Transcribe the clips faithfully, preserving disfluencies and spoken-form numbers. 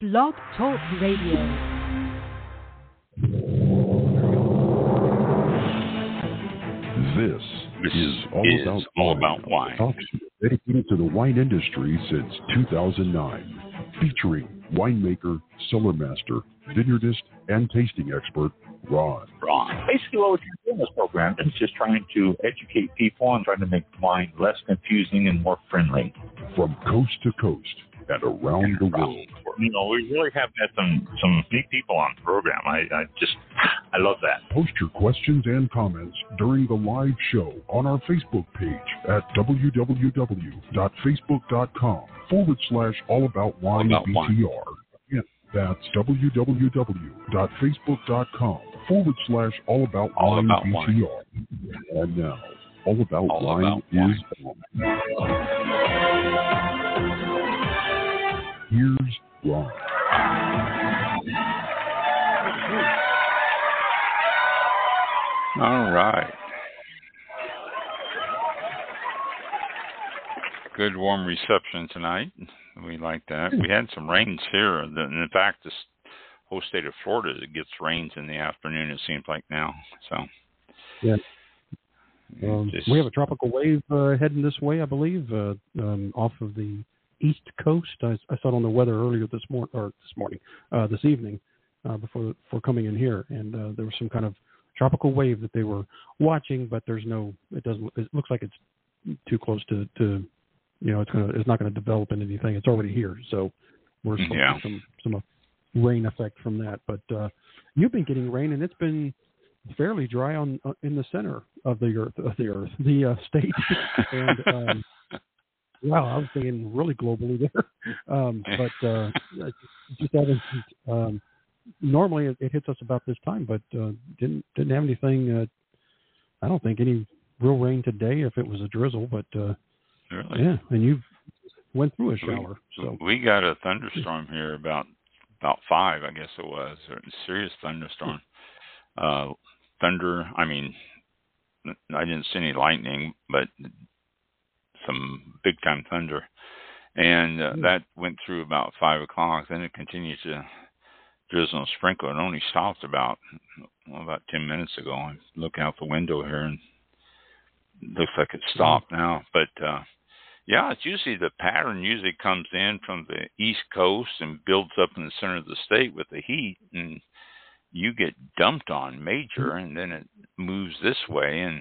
Blog Talk Radio. This This is all is about all wine. about wine. Talk dedicated to the wine industry since two thousand nine, featuring winemaker, cellar master, vineyardist, and tasting expert Ron. Ron. Basically, what we're trying to do in this program is just trying to educate people and trying to make wine less confusing and more friendly. From coast to coast and around the world. You know, we really have had some some neat people on the program. I, I just, I love that. Post your questions and comments during the live show on our Facebook page at www.facebook.com forward slash all about wine All About Wine. B T R. Again, that's www.facebook.com forward slash all about All wine About B T R. And now, All About All Wine About is on. Here's Ron. All right. Good warm reception tonight. We like that. We had some rains here. In fact, this whole state of Florida, it gets rains in the afternoon, it seems like now. So, yeah. Um, just, we have a tropical wave uh, heading this way, I believe, uh, um, off of the East Coast. I, I saw it on the weather earlier this morning, or this morning, uh, this evening, uh, before before coming in here, and uh, there was some kind of tropical wave that they were watching, but there's no. It doesn't. It looks like it's too close to, to you know, it's gonna. It's not going to develop into anything. It's already here, so we're supposed yeah. to get some some rain effect from that. But uh, you've been getting rain, and it's been fairly dry on uh, in the center of the earth of the earth, the uh, state, and. Um, Wow, I was thinking really globally there, um, but uh, just haven't. Um, normally, it, it hits us about this time, but uh, didn't didn't have anything. Uh, I don't think any real rain today. If it was a drizzle, but uh, really? yeah, and you went through a shower. We, so we got a thunderstorm here about about five, I guess it was. A serious thunderstorm. Uh, thunder. I mean, I didn't see any lightning, but some big time thunder, and uh, that went through about five o'clock. Then it continued to drizzle and sprinkle. It only stopped about well, about ten minutes ago. I look out the window here, and it looks like it stopped now. But uh, yeah, it's usually the pattern usually comes in from the East Coast and builds up in the center of the state with the heat, and you get dumped on major, and then it moves this way and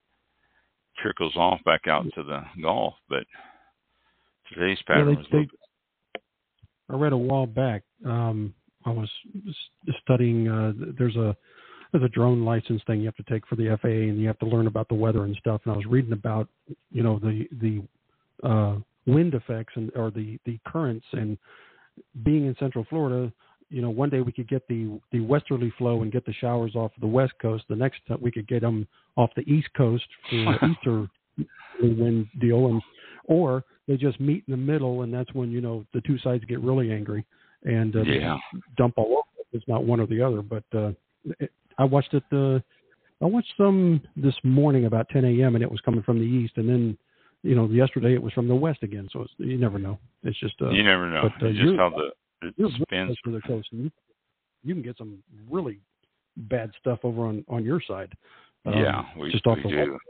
trickles off back out to the Gulf, but today's pattern yeah, was. They, they, I read a while back. Um, I was studying. Uh, there's a there's a drone license thing you have to take for the F A A, and you have to learn about the weather and stuff. And I was reading about, you know, the the uh, wind effects and or the the currents, and being in Central Florida. You know, one day we could get the, the westerly flow and get the showers off the west coast. The next time we could get them off the east coast for the easter wind deal, and or they just meet in the middle, and that's when you know the two sides get really angry and uh, yeah. dump all over. It's not one or the other. But uh, it, I watched it. Uh, I watched some this morning about ten a.m. and it was coming from the east, and then you know yesterday it was from the west again. So it's, you never know. It's just uh, you never know. But, uh, you just how the You're spins to the coast, and you, you can get some really bad stuff over on, on your side. Um, yeah, we just off we the do. wall.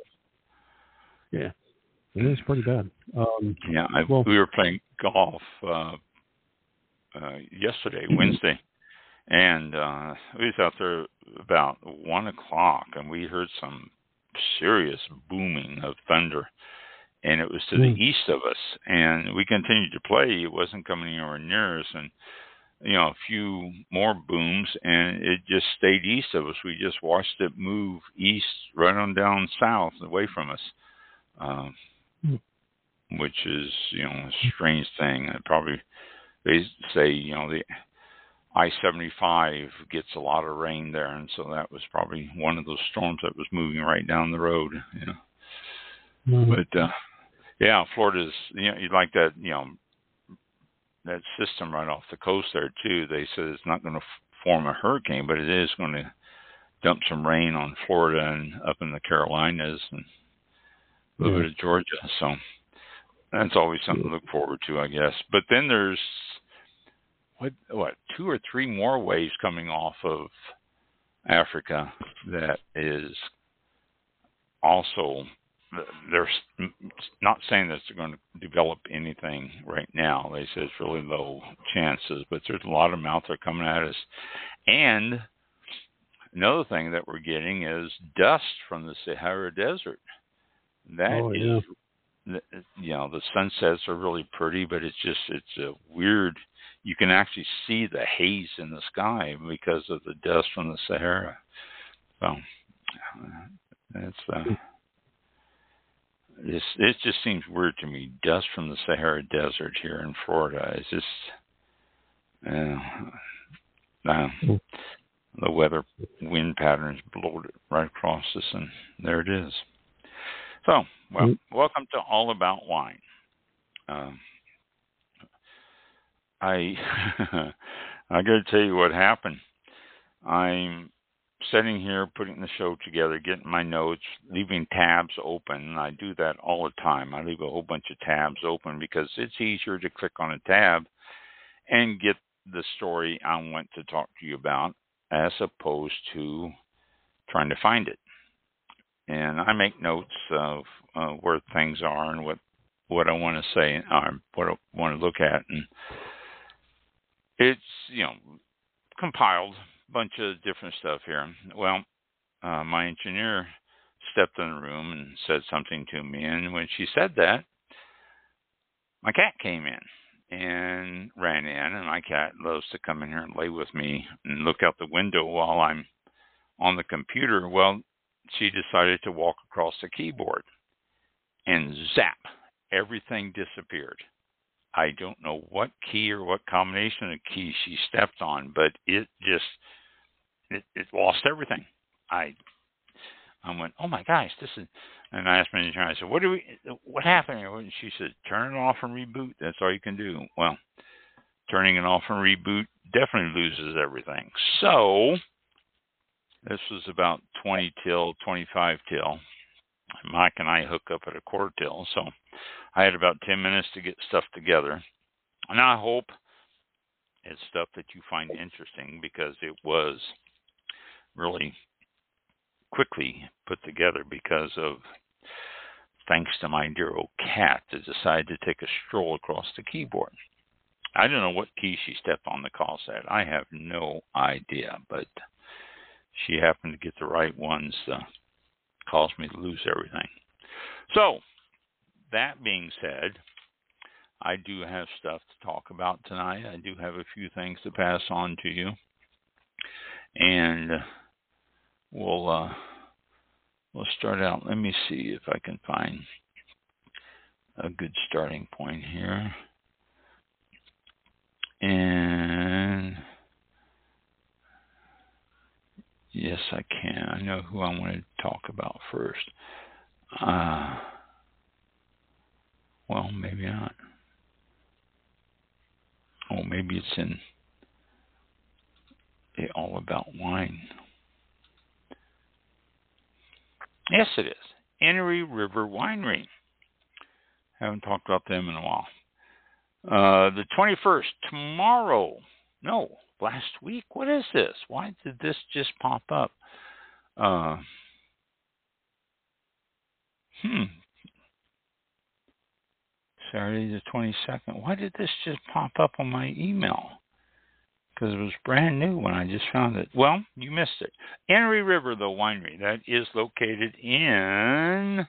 Yeah, it is pretty bad. Um, yeah, I, well, we were playing golf uh, uh, yesterday, Wednesday, and uh, we was out there about one o'clock, and we heard some serious booming of thunder. And it was to the mm. east of us, and we continued to play. It wasn't coming anywhere near us, and you know, a few more booms, and it just stayed east of us. We just watched it move east, right on down south, away from us, um, mm. which is you know a strange thing. It probably they say you know the I seventy-five gets a lot of rain there, and so that was probably one of those storms that was moving right down the road. You know, mm. but. Uh, Yeah, Florida's, you know, you like that, you know, that system right off the coast there, too. They said it's not going to f- form a hurricane, but it is going to dump some rain on Florida and up in the Carolinas and a little yeah. bit of Georgia. So that's always something to look forward to, I guess. But then there's what what two or three more waves coming off of Africa that is also, they're not saying that they're going to develop anything right now. They say it's really low chances, but there's a lot of them out there coming at us. And another thing that we're getting is dust from the Sahara Desert. That oh, is, yeah. you know, the sunsets are really pretty, but it's just, it's a weird, you can actually see the haze in the sky because of the dust from the Sahara. So, it's, uh, it's, it just seems weird to me. Dust from the Sahara Desert here in Florida. It's just, uh, uh, the weather, wind patterns blowed it right across us, and there it is. So, well, mm-hmm. welcome to All About Wine. Um, I I got to tell you what happened. I'm sitting here putting the show together, getting my notes, leaving tabs open. I do that all the time. I leave a whole bunch of tabs open because it's easier to click on a tab and get the story I want to talk to you about as opposed to trying to find it. And I make notes of uh, where things are and what, what I want to say or what I want to look at. And it's, you know, compiled a bunch of different stuff here. Well, uh, my engineer stepped in the room and said something to me. And when she said that, my cat came in and ran in. And my cat loves to come in here and lay with me and look out the window while I'm on the computer. Well, she decided to walk across the keyboard and zap, everything disappeared. I don't know what key or what combination of keys she stepped on, but it just, it, it lost everything. I I went, oh my gosh, this is, and I asked my engineer, I said, what do we, what happened? And she said, turn it off and reboot. That's all you can do. Well, turning it off and reboot definitely loses everything. So, this was about twenty till, twenty-five till. Mike and I hook up at a quarter till. So I had about ten minutes to get stuff together. And I hope it's stuff that you find interesting because it was really quickly put together because of, thanks to my dear old cat that decided to take a stroll across the keyboard. I don't know what key she stepped on the call set. I have no idea, but she happened to get the right ones to cause me to lose everything. So, that being said, I do have stuff to talk about tonight. I do have a few things to pass on to you. And we'll, uh, we'll start out. Let me see if I can find a good starting point here. And yes, I can. I know who I want to talk about first. Uh, well, maybe not. Oh, maybe it's in the All About Wine. Yes, it is. Enoree River Winery. Haven't talked about them in a while. Uh, the twenty-first, tomorrow. No, last week. What is this? Why did this just pop up? Uh, hmm. Saturday the twenty-second. Why did this just pop up on my email? Because it was brand new when I just found it. Well, you missed it. Enoree River, the winery, that is located in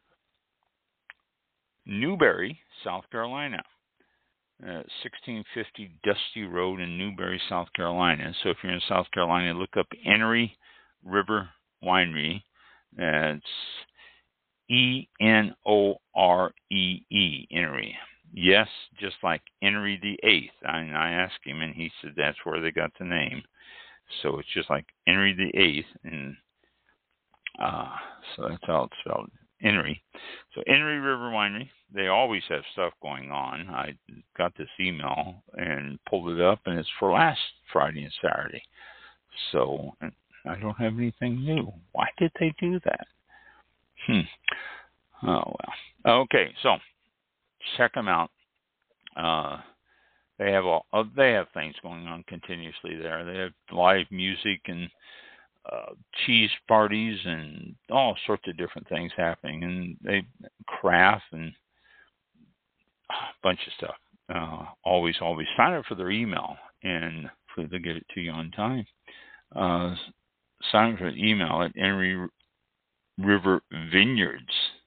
Newberry, South Carolina. Uh, sixteen fifty Dusty Road in Newberry, South Carolina. So if you're in South Carolina, look up Enoree River Winery. That's E N O R E E, Enoree. Yes, just like Henry the Eighth. I, I asked him, and he said that's where they got the name. So it's just like Henry the Eighth, and uh, so that's how it's spelled, Enoree. So Enoree River Winery, they always have stuff going on. I got this email and pulled it up, and it's for last Friday and Saturday. So I don't have anything new. Why did they do that? Hmm. Oh, well. Okay, so check them out. Uh, they have all uh, they have things going on continuously there. They have live music and uh, cheese parties and all sorts of different things happening, and they craft and a bunch of stuff. Uh, always, always sign up for their email and for to get it to you on time. Uh, sign up for the email at Emery River Vineyards,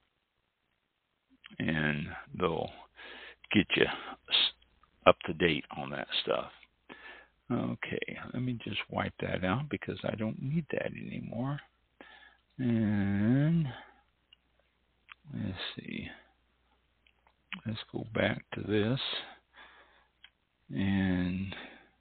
and they'll get you up to date on that stuff. Okay, let me just wipe that out because I don't need that anymore. And let's see. Let's go back to this. And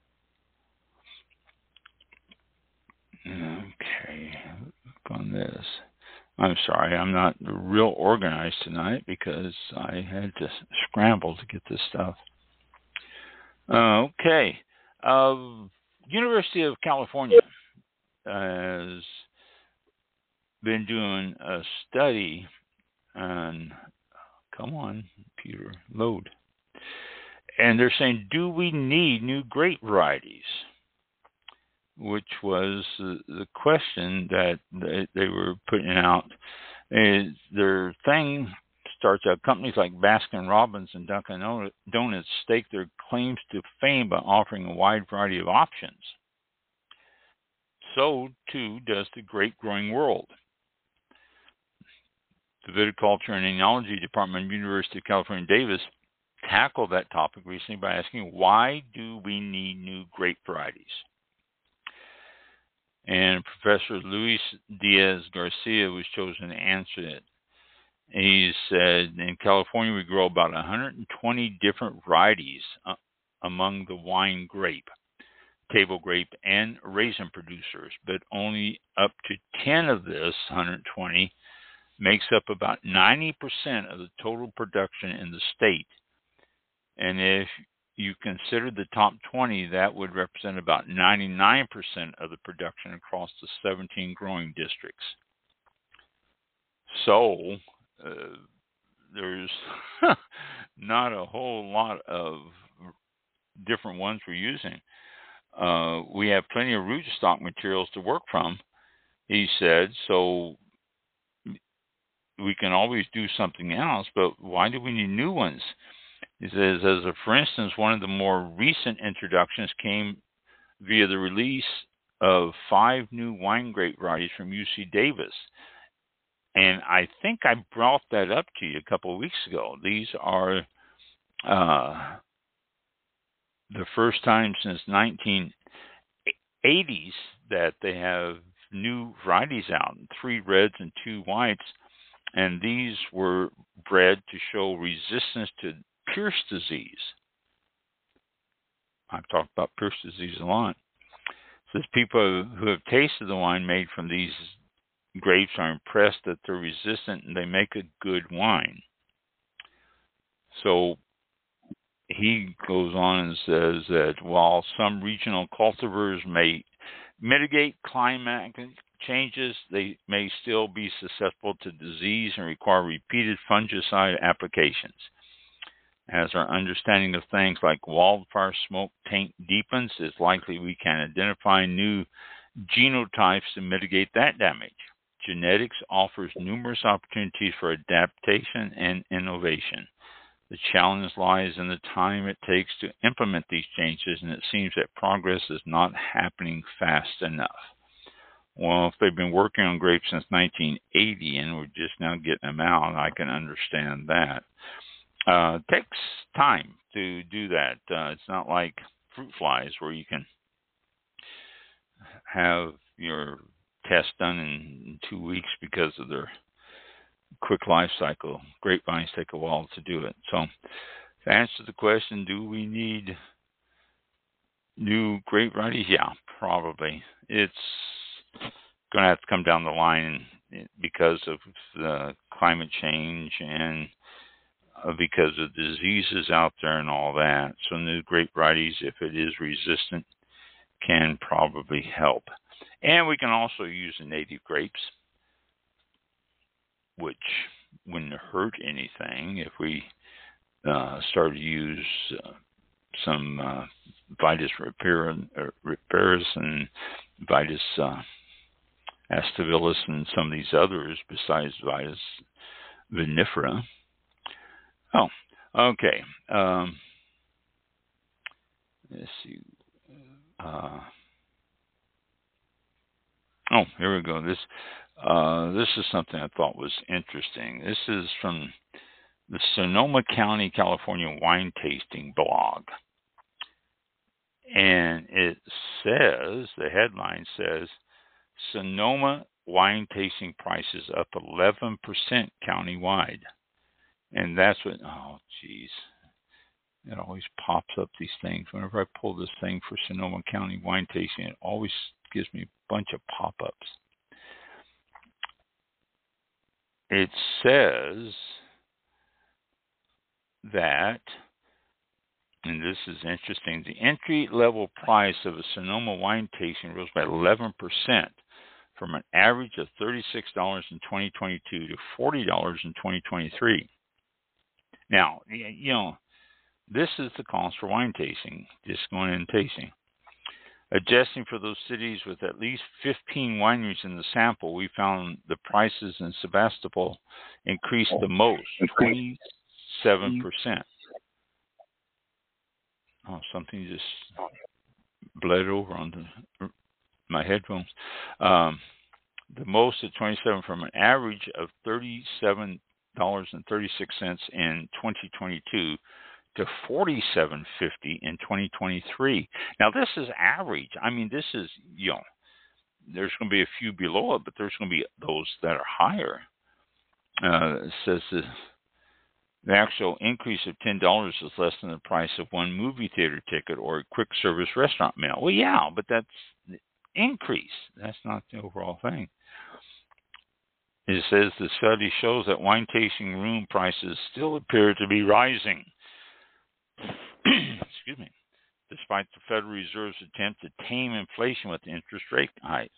okay, look on this. I'm sorry, I'm not real organized tonight because I had to scramble to get this stuff. Uh, okay. Uh, University of California has been doing a study on, come on, computer, load. And they're saying, do we need new grape varieties? Which was the, the question that they, they were putting out. Is their thing starts out, companies like Baskin Robbins and Dunkin' Donuts stake their claims to fame by offering a wide variety of options. So, too, does the grape growing world. The Viticulture and Enology Department of University of California, Davis tackled that topic recently by asking, why do we need new grape varieties? And Professor Luis Diaz Garcia was chosen to answer it. He said, in California, we grow about one hundred twenty different varieties uh, among the wine grape, table grape, and raisin producers, but only up to ten of this one hundred twenty makes up about ninety percent of the total production in the state. And if you consider the top twenty, that would represent about ninety-nine percent of the production across the seventeen growing districts. So, uh, there's not a whole lot of different ones we're using. Uh, we have plenty of rootstock materials to work from, he said, so we can always do something else, but why do we need new ones? He says, as a, for instance, one of the more recent introductions came via the release of five new wine grape varieties from U C Davis. And I think I brought that up to you a couple of weeks ago. These are uh, the first time since nineteen eighties that they have new varieties out, three reds and two whites. And these were bred to show resistance to Pierce disease. I've talked about Pierce disease a lot. It says people who have tasted the wine made from these grapes are impressed that they're resistant and they make a good wine. So he goes on and says that while some regional cultivars may mitigate climatic changes, they may still be susceptible to disease and require repeated fungicide applications. As our understanding of things like wildfire smoke taint deepens, it's likely we can identify new genotypes to mitigate that damage. Genetics offers numerous opportunities for adaptation and innovation. The challenge lies in the time it takes to implement these changes, and it seems that progress is not happening fast enough. Well, if they've been working on grapes since nineteen eighty and we're just now getting them out, I can understand that. Uh, it takes time to do that. Uh, it's not like fruit flies where you can have your test done in two weeks because of their quick life cycle. Grapevines take a while to do it. So to answer the question, do we need new grape varieties? Yeah, probably. It's going to have to come down the line because of the climate change and because of diseases out there and all that. So new grape varieties, if it is resistant, can probably help. And we can also use the native grapes, which wouldn't hurt anything if we uh, start to use uh, some uh, Vitis repair, uh, repairs and Vitis uh, astavillus and some of these others besides Vitis vinifera. Oh, okay. Um, let's see. Uh, oh, here we go. This uh, this is something I thought was interesting. This is from the Sonoma County, California wine tasting blog. And it says, the headline says, Sonoma wine tasting prices up eleven percent countywide. And that's what, oh, geez. It always pops up these things. Whenever I pull this thing for Sonoma County wine tasting, it always gives me a bunch of pop-ups. It says that, and this is interesting, the entry-level price of a Sonoma wine tasting rose by eleven percent from an average of thirty-six dollars in twenty twenty-two to forty dollars in twenty twenty-three. Now, you know, this is the cost for wine tasting, just going in and tasting. Adjusting for those cities with at least fifteen wineries in the sample, we found the prices in Sebastopol increased the most, twenty-seven percent. Oh, something just bled over onto my headphones. Um, the most at twenty-seven from an average of thirty-seven dollars and thirty-six cents in twenty twenty-two to forty-seven fifty in twenty twenty-three. Now, this is average. I mean, this is, you know, there's going to be a few below it, but there's going to be those that are higher. Uh, it says the, the actual increase of ten dollars is less than the price of one movie theater ticket or a quick service restaurant meal. Well, yeah, but that's the increase. That's not the overall thing. It says the study shows that wine tasting room prices still appear to be rising. Excuse me. Despite the Federal Reserve's attempt to tame inflation with interest rate hikes.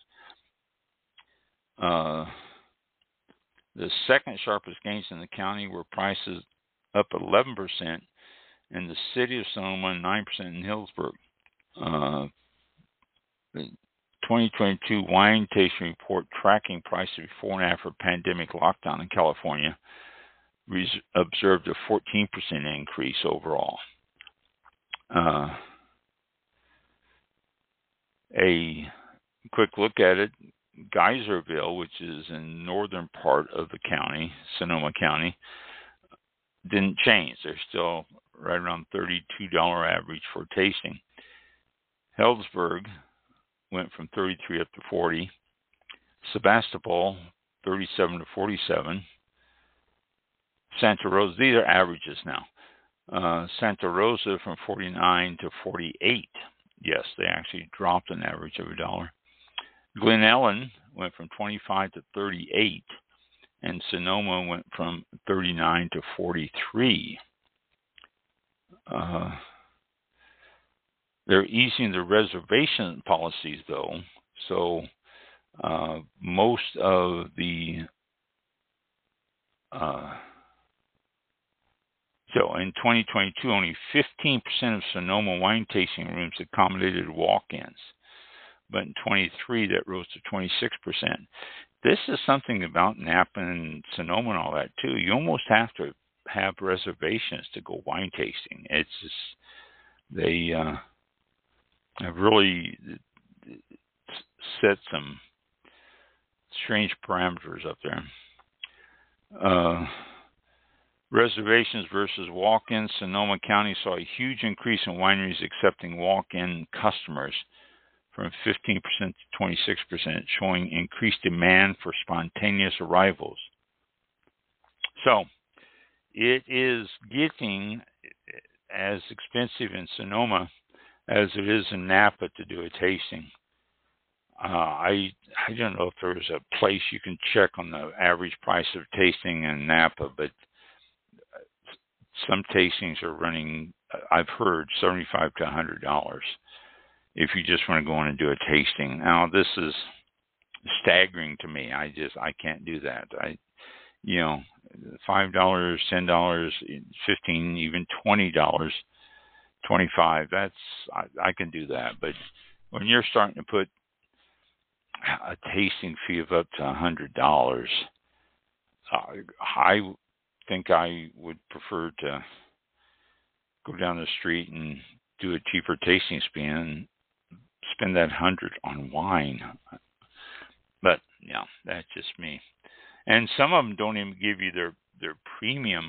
Uh, the second sharpest gains in the county were prices up eleven percent in the city of Sonoma and nine percent in Hillsburg. Uh, the twenty twenty-two wine tasting report tracking prices before and after pandemic lockdown in California res- observed a fourteen percent increase overall. Uh, a quick look at it, Geyserville, which is in northern part of the county, Sonoma County, didn't change. They're still right around thirty-two dollars average for tasting. Healdsburg went from thirty-three up to forty. Sebastopol, thirty-seven to forty-seven. Santa Rosa, these are averages now. Uh, Santa Rosa from forty-nine to forty-eight. Yes, they actually dropped an average of a dollar. Glen Ellen went from twenty-five to thirty-eight, and Sonoma went from thirty-nine to forty-three. Uh, they're easing the reservation policies, though, so uh, most of the uh, So in twenty twenty-two, only fifteen percent of Sonoma wine tasting rooms accommodated walk-ins. But in twenty-three, that rose to twenty-six percent. This is something about Napa and Sonoma and all that, too. You almost have to have reservations to go wine tasting. It's just, they uh, have really set some strange parameters up there. Uh... Reservations versus walk-ins. Sonoma County saw a huge increase in wineries accepting walk-in customers from fifteen percent to twenty-six percent, showing increased demand for spontaneous arrivals. So, it is getting as expensive in Sonoma as it is in Napa to do a tasting. Uh, I I don't know if there's a place you can check on the average price of tasting in Napa, but some tastings are running, I've heard, seventy-five to one hundred dollars if you just want to go in and do a tasting. Now, this is staggering to me. I just, I can't do that. I, you know, five dollars, ten dollars, fifteen dollars, even twenty dollars twenty-five. That's I, I can do that. But when you're starting to put a tasting fee of up to a hundred dollars, uh, I think I would prefer to go down the street and do a cheaper tasting spin and spend that hundred on wine. But yeah, that's just me. And some of them don't even give you their their premium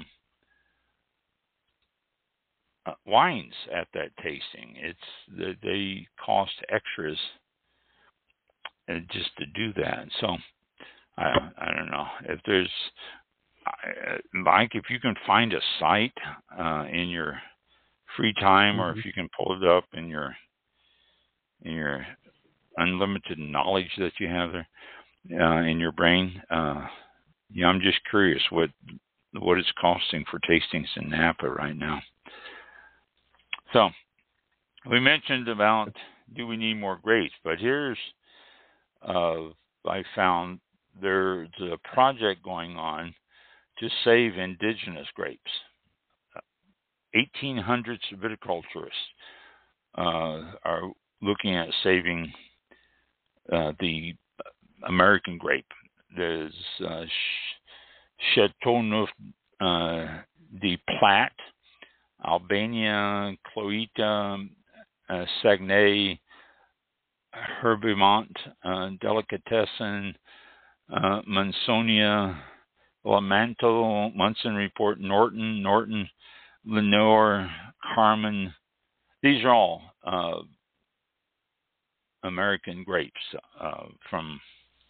uh, wines at that tasting. It's they cost extras uh, just to do that. So I I don't know if there's uh, Mike, if you can find a site uh, in your free time, mm-hmm. or if you can pull it up in your in your unlimited knowledge that you have there uh, in your brain. Uh, yeah, I'm just curious what what it's costing for tastings in Napa right now. So we mentioned about do we need more grapes, but here's uh, I found there's a project going on to save indigenous grapes. eighteen hundreds viticulturists uh, are looking at saving uh, the American grape. There's uh, Chateauneuf uh, de Plat, Albania, Cloïta, uh, Saguenay, Herbemont, uh, Delicatessen, uh, Mansonia, Lamanto, Munson Report, Norton, Norton, Lenore, Carmen. These are all uh, American grapes uh, from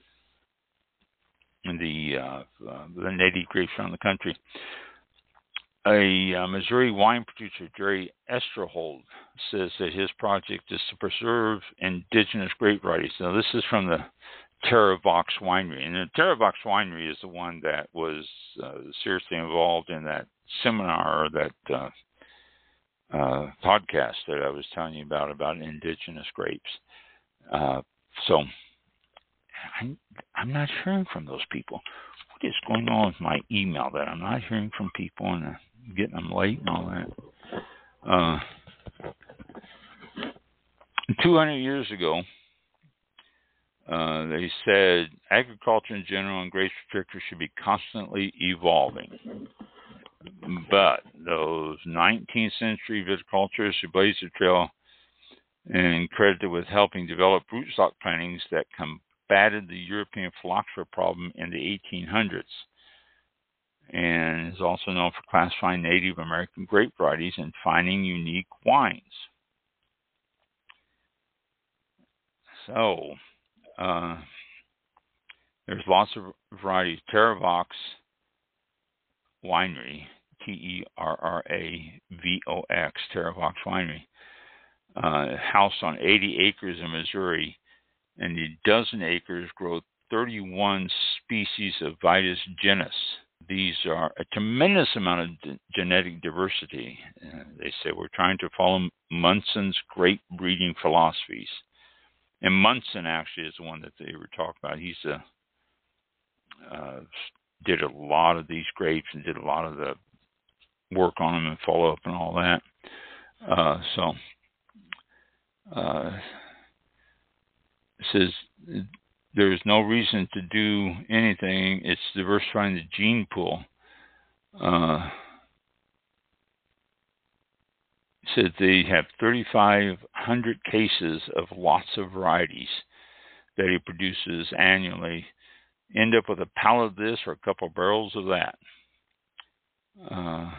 the uh, uh, the native grapes around the country. A uh, Missouri wine producer, Jerry Esterhold, says that his project is to preserve indigenous grape varieties. Now, this is from the TerraVox Winery, and the TerraVox Winery is the one that was uh, seriously involved in that seminar or that uh, uh, podcast that I was telling you about about indigenous grapes. Uh, so I'm, I'm not hearing from those people. What is going on with my email that I'm not hearing from people and uh, getting them late and all that? Uh, two hundred years ago, uh, they said agriculture in general and grape restrictors should be constantly evolving. But those nineteenth century viticulturists who blazed the trail and credited with helping develop rootstock plantings that combated the European phylloxera problem in the eighteen hundreds, and is also known for classifying Native American grape varieties and finding unique wines. So, uh, there's lots of varieties. TerraVox Winery, T E R R A V O X, TerraVox Winery, uh, house on eighty acres in Missouri, and a dozen acres grow thirty-one species of Vitis genus. These are a tremendous amount of d- genetic diversity. Uh, they say we're trying to follow Munson's grape breeding philosophies. And Munson actually is the one that they were talking about. He's a, uh, did a lot of these grapes and did a lot of the work on them and follow up and all that. Uh, so, uh, it says there is no reason to do anything. It's diversifying the gene pool. Uh, said they have thirty-five hundred cases of lots of varieties that he produces annually. End up with a pallet of this or a couple of barrels of that. Uh,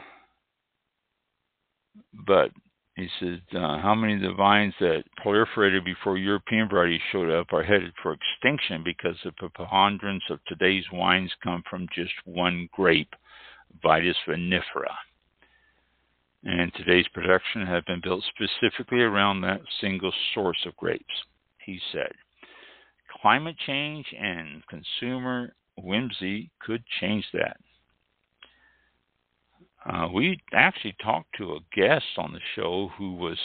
but he said, uh, how many of the vines that proliferated before European varieties showed up are headed for extinction because the preponderance of today's wines come from just one grape, Vitis vinifera. And today's production has been built specifically around that single source of grapes, he said. Climate change and consumer whimsy could change that. Uh, we actually talked to a guest on the show who was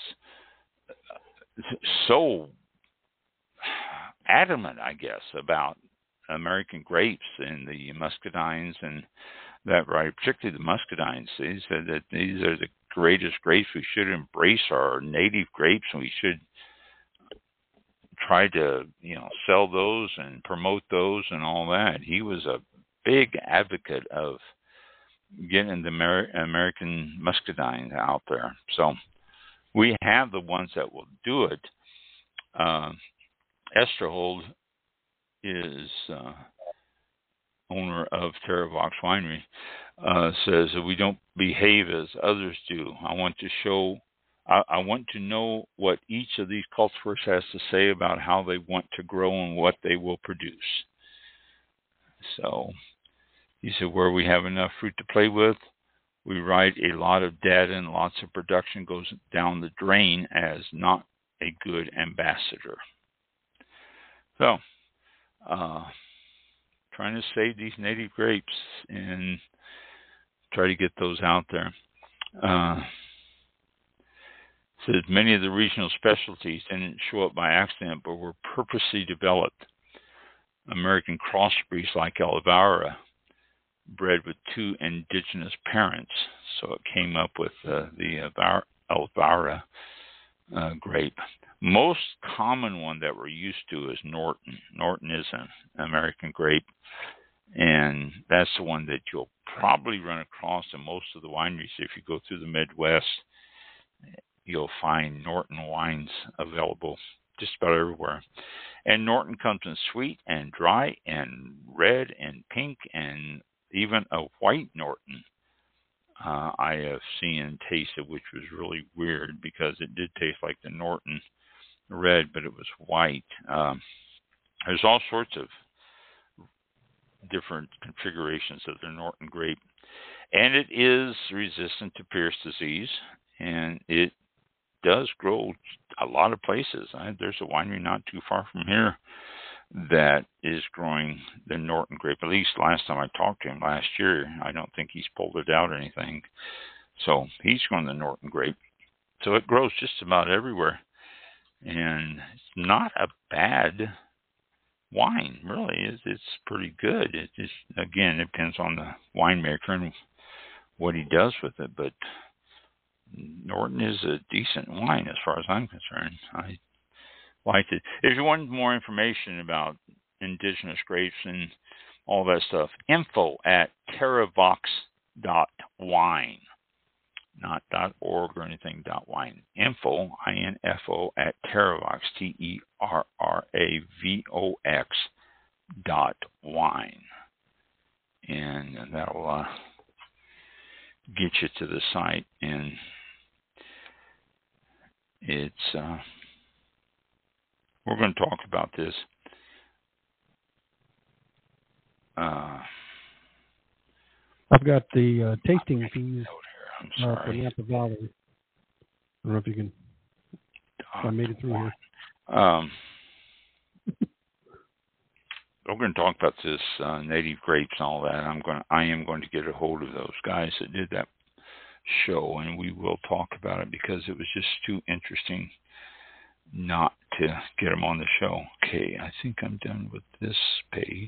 so adamant, I guess, about American grapes and the muscadines and that variety, particularly the muscadines. He said that these are the greatest grapes. We should embrace our native grapes, and we should try to, you know, sell those and promote those and all that. He was a big advocate of getting the Amer- American muscadine out there. So we have the ones that will do it. Uh, Esterhold is uh, owner of Terravox Winery, uh, says that we don't behave as others do. I want to show, I, I want to know what each of these cultivars has to say about how they want to grow and what they will produce. So he said, where we have enough fruit to play with, we write a lot of data and lots of production goes down the drain as not a good ambassador. So, uh, trying to save these native grapes and try to get those out there. Uh, says many of the regional specialties didn't show up by accident, but were purposely developed. American crossbreeds like Elvira, bred with two indigenous parents, so it came up with uh, the Elvira uh, grape. Most common one that we're used to is Norton. Norton is an American grape, and that's the one that you'll probably run across in most of the wineries. If you go through the Midwest, you'll find Norton wines available just about everywhere. And Norton comes in sweet and dry and red and pink and even a white Norton. Uh, I have seen and tasted, which was really weird because it did taste like the Norton red, but it was white. Um, there's all sorts of different configurations of the Norton grape. And it is resistant to Pierce disease, and it does grow a lot of places. I, there's a winery not too far from here that is growing the Norton grape. At least last time I talked to him last year, I don't think he's pulled it out or anything. So he's growing the Norton grape. So it grows just about everywhere. And it's not a bad wine, really. It's, it's pretty good. It just, again, it depends on the winemaker and what he does with it. But Norton is a decent wine as far as I'm concerned. I liked it. If you want more information about indigenous grapes and all that stuff, info at terravox dot wine. Not .org or anything, .wine. Info, I N F O, at Terravox, T E R R A V O X dot wine. And that'll uh, get you to the site. And it's, uh, we're going to talk about this. Uh, I've got the uh, tasting fees. I'm Uh, sorry. for Napa Valley. I don't know if you can. If I made it through here. Um, we're going to talk about this uh, native grapes and all that. I'm going. To, I am going to get a hold of those guys that did that show, and we will talk about it because it was just too interesting not to get them on the show. Okay, I think I'm done with this page.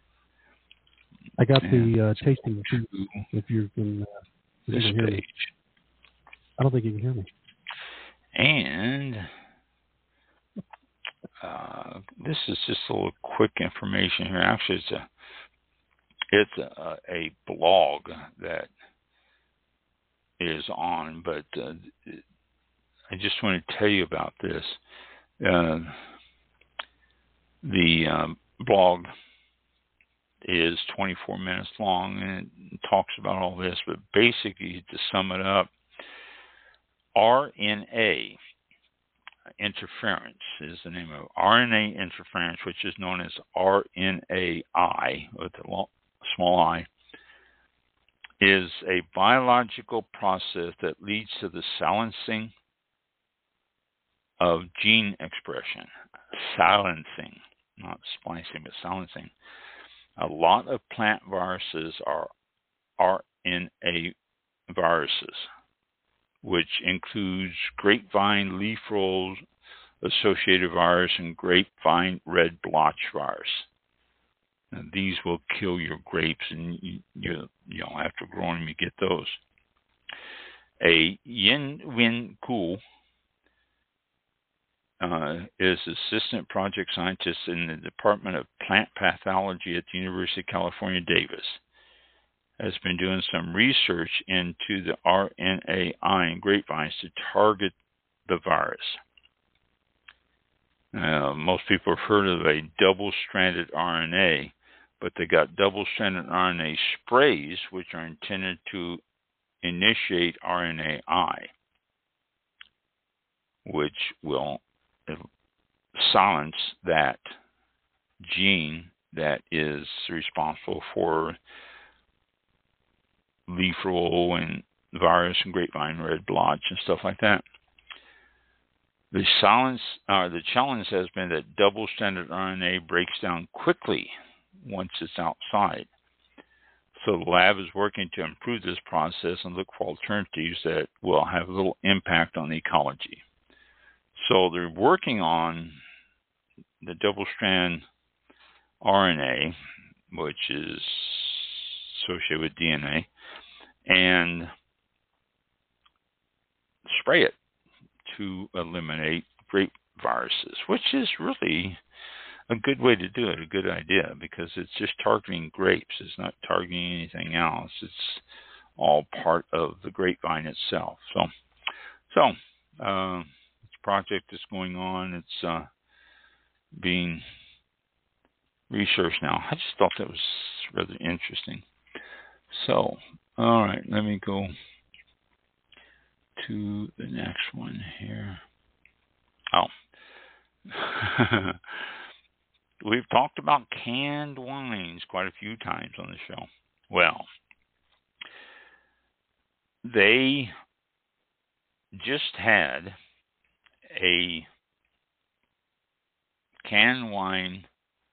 I got and the uh, tasting fees. If you can. Uh, This you can hear page. me. I don't think you can hear me. And uh, this is just a little quick information here. Actually, it's a it's a, a blog that is on, but uh, I just want to tell you about this. Uh, the um, blog is twenty-four minutes long and it talks about all this, but basically, to sum it up, R N A interference is the name of it. R N A interference, which is known as R N A I with a small I, is a biological process that leads to the silencing of gene expression. Silencing, not splicing, but silencing. A lot of plant viruses are R N A viruses, which includes grapevine leaf roll associated virus and grapevine red blotch virus. And these will kill your grapes, and you, you, you know, after growing them, you get those. A Yin Win Ku uh, is assistant project scientist in the Department of Plant Pathology at the University of California, Davis. Has been doing some research into the R N A I in grapevines to target the virus. Uh, most people have heard of a double-stranded R N A, but they got double-stranded R N A sprays, which are intended to initiate R N A I, which will silence that gene that is responsible for leaf roll and virus and grapevine red blotch and stuff like that. The silence, uh, the challenge has been that double-stranded R N A breaks down quickly once it's outside. So the lab is working to improve this process and look for alternatives that will have little impact on the ecology. So they're working on the double-strand R N A, which is associated with D N A, and spray it to eliminate grape viruses, which is really a good way to do it, a good idea, because it's just targeting grapes. It's not targeting anything else. It's all part of the grapevine itself. So, so uh, this project is going on. It's uh, being researched now. I just thought that was rather interesting. So, all right, let me go to the next one here. Oh. We've talked about canned wines quite a few times on the show. Well, they just had a canned wine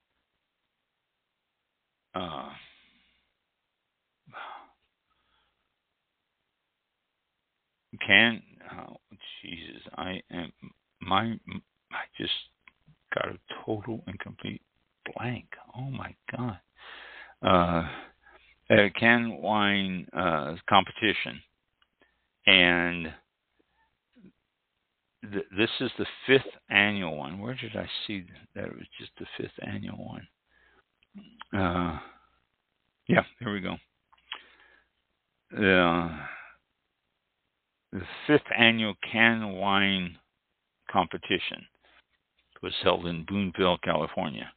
uh, can oh, Jesus, I am my I just got a total and complete blank. Oh my God. Uh, a canned wine uh, competition. And th- this is the fifth annual one. Where did I see that it was just the fifth annual one? Uh, yeah, here we go. Uh, the fifth annual canned wine competition was held in Boonville, California.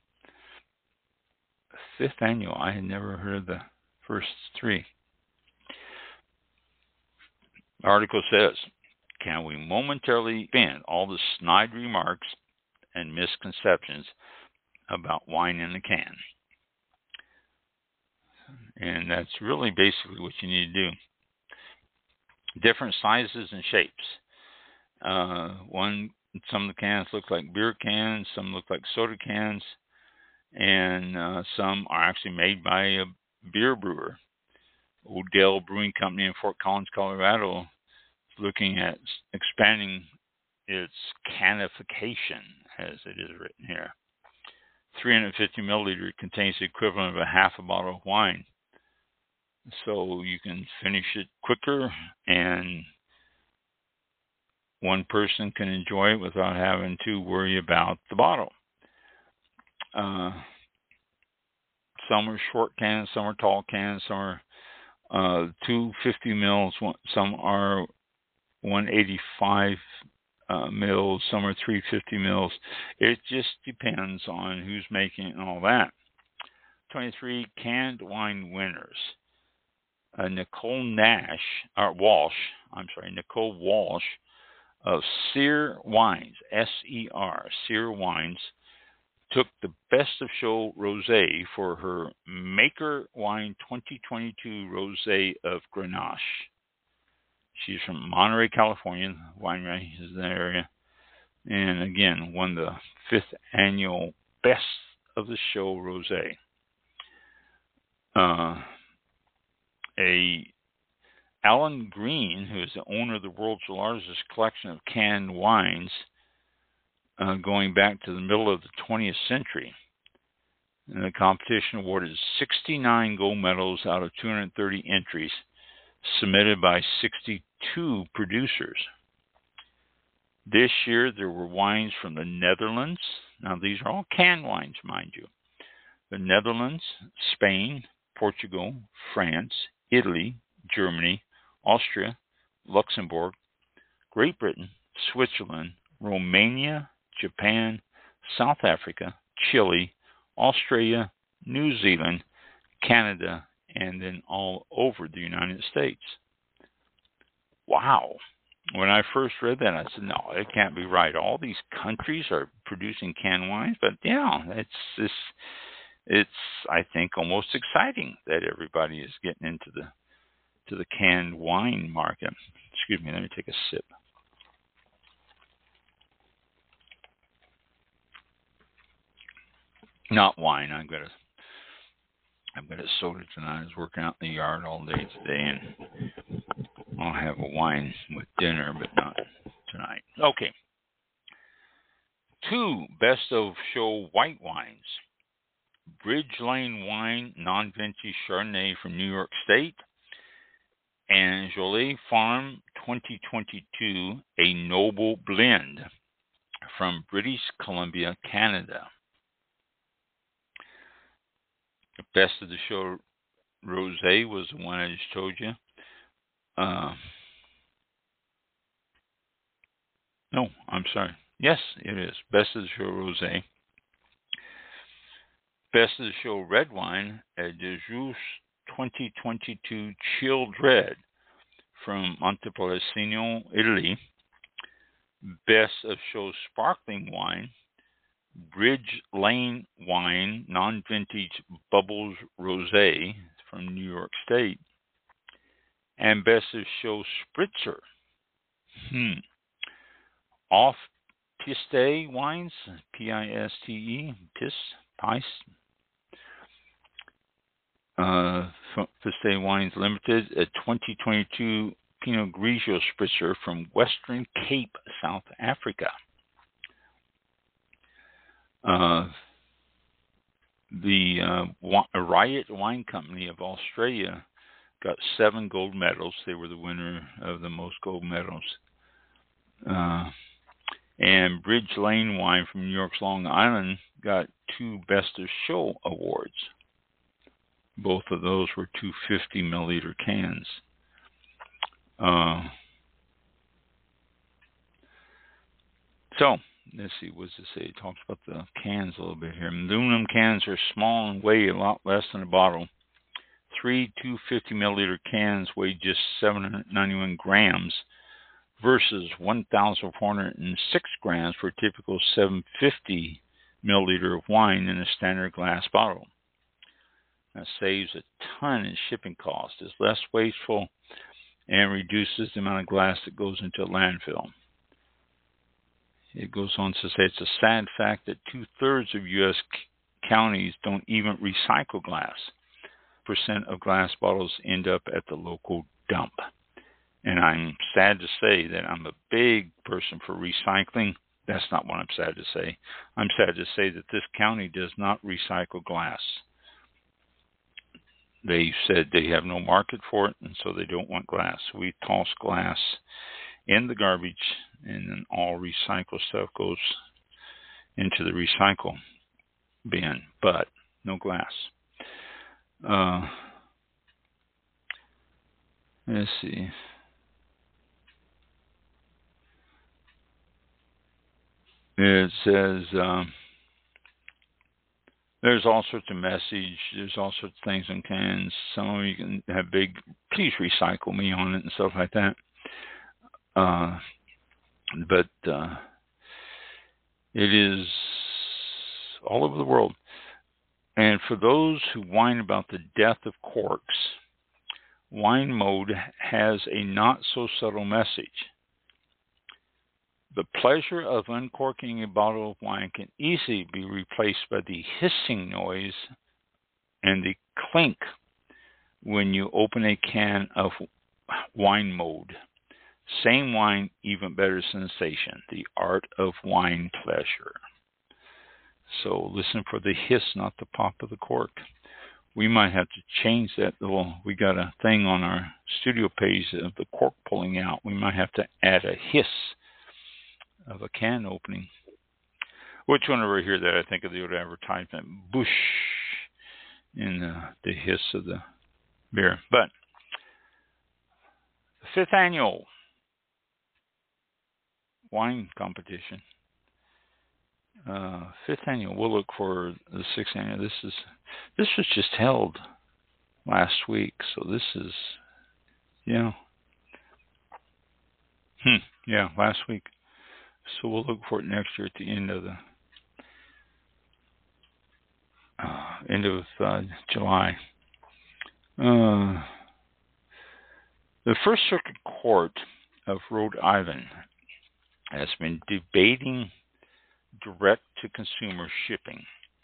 Fifth annual. I had never heard of the first three. The article says, can we momentarily ban all the snide remarks and misconceptions about wine in the can? And that's really basically what you need to do. Different sizes and shapes. Uh, one, some of the cans look like beer cans, some look like soda cans, and uh, some are actually made by a beer brewer. Odell Brewing Company in Fort Collins, Colorado, is looking at expanding its canification, as it is written here. three hundred fifty milliliter contains the equivalent of a half a bottle of wine. So you can finish it quicker, and one person can enjoy it without having to worry about the bottle. Uh, some are short cans, some are tall cans, some are uh, two fifty mils, some are one eighty-five uh, mils, some are three fifty mils. It just depends on who's making it and all that. twenty-three canned wine winners. Uh, Nicole Nash, or Walsh, I'm sorry, Nicole Walsh of Sear Wines, S E R, Sear Wines, took the Best of Show Rosé for her Maker Wine twenty twenty-two Rosé of Grenache. She's from Monterey, California. Winery is in the area. And again, won the fifth annual Best of the Show Rosé. Uh, a Alan Green, who is the owner of the world's largest collection of canned wines, uh, going back to the middle of the twentieth century. And the competition awarded sixty-nine gold medals out of two hundred thirty entries submitted by sixty-two producers. This year, there were wines from the Netherlands. Now, these are all canned wines, mind you. The Netherlands, Spain, Portugal, France, Italy, Germany, Austria, Luxembourg, Great Britain, Switzerland, Romania, Japan, South Africa, Chile, Australia, New Zealand, Canada, and then all over the United States. Wow. When I first read that, I said, no, it can't be right. All these countries are producing canned wines, but yeah, it's this. It's, I think, almost exciting that everybody is getting into the to the canned wine market. Excuse me, let me take a sip. Not wine. I've got a I've got a soda tonight. I was working out in the yard all day today, and I'll have a wine with dinner, but not tonight. Okay. Two best of show white wines. Bridge Lane Wine Non-Vintage Chardonnay from New York State, and Jolie Farm twenty twenty-two, a Noble Blend from British Columbia, Canada. The best of the show rosé was the one I just told you. Uh, no, I'm sorry. Yes, it is. Best of the show rosé. Best of the show red wine, a De Jus twenty twenty-two Chilled Red from Montepulciano, Italy. Best of show sparkling wine, Bridge Lane Wine Non-Vintage Bubbles Rosé from New York State. And best of show spritzer. Hmm. Off Piste Wines, P I S T E, Piste, Piste. Uh, Piste Wines Limited, a twenty twenty-two Pinot Grigio Spritzer from Western Cape, South Africa. Uh, the uh, Riot Wine Company of Australia got seven gold medals. They were the winner of the most gold medals. Uh, and Bridge Lane Wine from New York's Long Island got two Best of Show awards. Both of those were two fifty milliliter cans. Uh, so, let's see, what does it say? It talks about the cans a little bit here. Aluminum cans are small and weigh a lot less than a bottle. Three two fifty milliliter cans weigh just seven hundred ninety-one grams versus one thousand four hundred six grams for a typical seven hundred fifty milliliter of wine in a standard glass bottle. That saves a ton in shipping cost, is less wasteful, and reduces the amount of glass that goes into a landfill. It goes on to say it's a sad fact that two-thirds of U S c- counties don't even recycle glass. Percent of glass bottles end up at the local dump. And I'm sad to say that I'm a big person for recycling. That's not what I'm sad to say. I'm sad to say that this county does not recycle glass. They said they have no market for it, and so they don't want glass. We toss glass in the garbage, and then all recycled stuff goes into the recycle bin, but no glass. Uh, let's see. It says um, there's all sorts of message. There's all sorts of things in cans. Some of you can have big, please recycle me on it and stuff like that. Uh, but uh, it is all over the world. And for those who whine about the death of corks, Wine Mode has a not-so-subtle message. The pleasure of uncorking a bottle of wine can easily be replaced by the hissing noise and the clink when you open a can of Wine Mode. Same wine, even better sensation. The art of wine pleasure. So listen for the hiss, not the pop of the cork. we might have to change that little, we got a thing on our studio page of the cork pulling out. We might have to add a hiss of a can opening. Which whenever I hear that, I think of the old advertisement, Bush, in the, the hiss of the beer. But the fifth annual wine competition. Uh, fifth annual. We'll look for the sixth annual. This is this was just held last week, so this is yeah, hmm, yeah, last week. So we'll look for it next year at the end of the uh, end of uh, July. Uh, the First Circuit Court of Rhode Island has been debating direct-to-consumer shipping,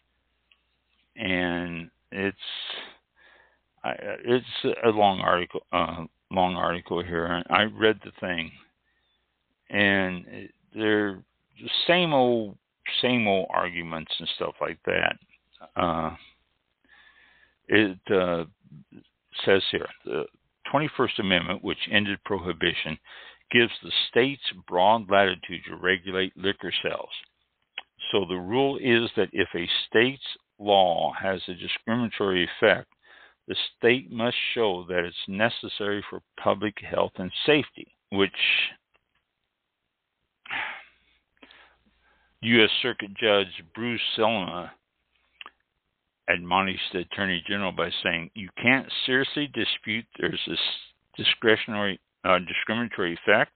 and it's I, it's a long article, uh, long article here. I read the thing, and they're the same old, same old arguments and stuff like that. Uh, it uh, says here the twenty-first Amendment, which ended prohibition, gives the states broad latitude to regulate liquor sales. So the rule is that if a state's law has a discriminatory effect, the state must show that it's necessary for public health and safety, which U S Circuit Judge Bruce Selma admonished the Attorney General by saying, you can't seriously dispute there's this discretionary, uh, discriminatory effect.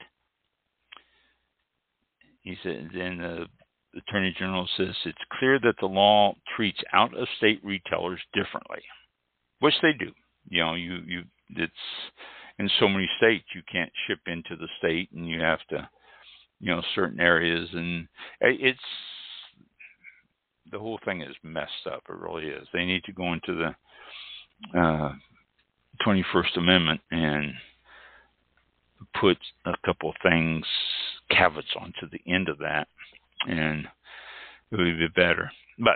He said, then the Attorney General says it's clear that the law treats out-of-state retailers differently, which they do. You know, you you it's in so many states you can't ship into the state, and you have to, you know, certain areas, and it's the whole thing is messed up. It really is. They need to go into the uh, twenty-first Amendment and put a couple of things, caveats onto the end of that, and it would be better. But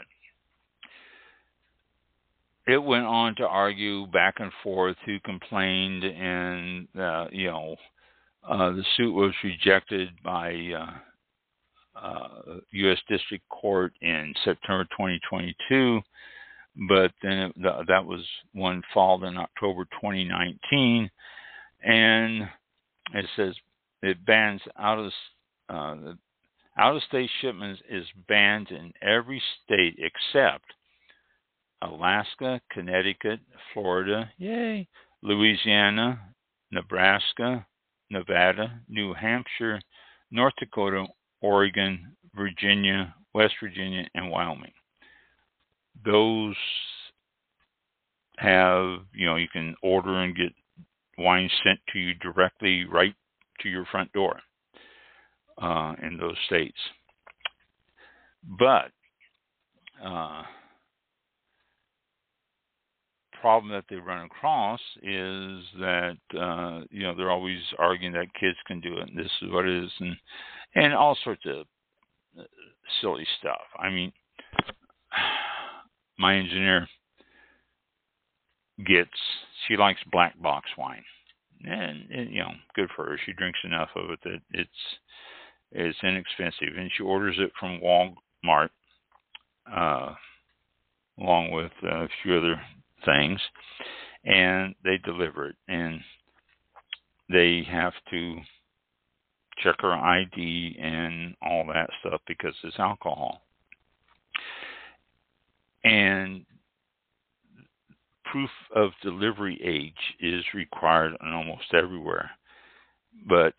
it went on to argue back and forth who complained, and uh, you know, uh, the suit was rejected by uh, uh, U S District Court in September twenty twenty-two, but then it, th- that was one filed in October twenty nineteen, and it says it bans out of uh, the out-of-state shipments is banned in every state except Alaska, Connecticut, Florida, yay, Louisiana, Nebraska, Nevada, New Hampshire, North Dakota, Oregon, Virginia, West Virginia, and Wyoming. Those have, you know, you can order and get wine sent to you directly right to your front door uh, in those states. But uh, problem that they run across is that uh, you know, they're always arguing that kids can do it, and this is what it is, and and all sorts of silly stuff. I mean, my engineer gets, she likes black box wine, and, and you know, good for her. She drinks enough of it that it's it's inexpensive, and she orders it from Walmart uh, along with a few other things, and they deliver it, and they have to check her I D and all that stuff because it's alcohol. And proof of delivery age is required on almost everywhere, but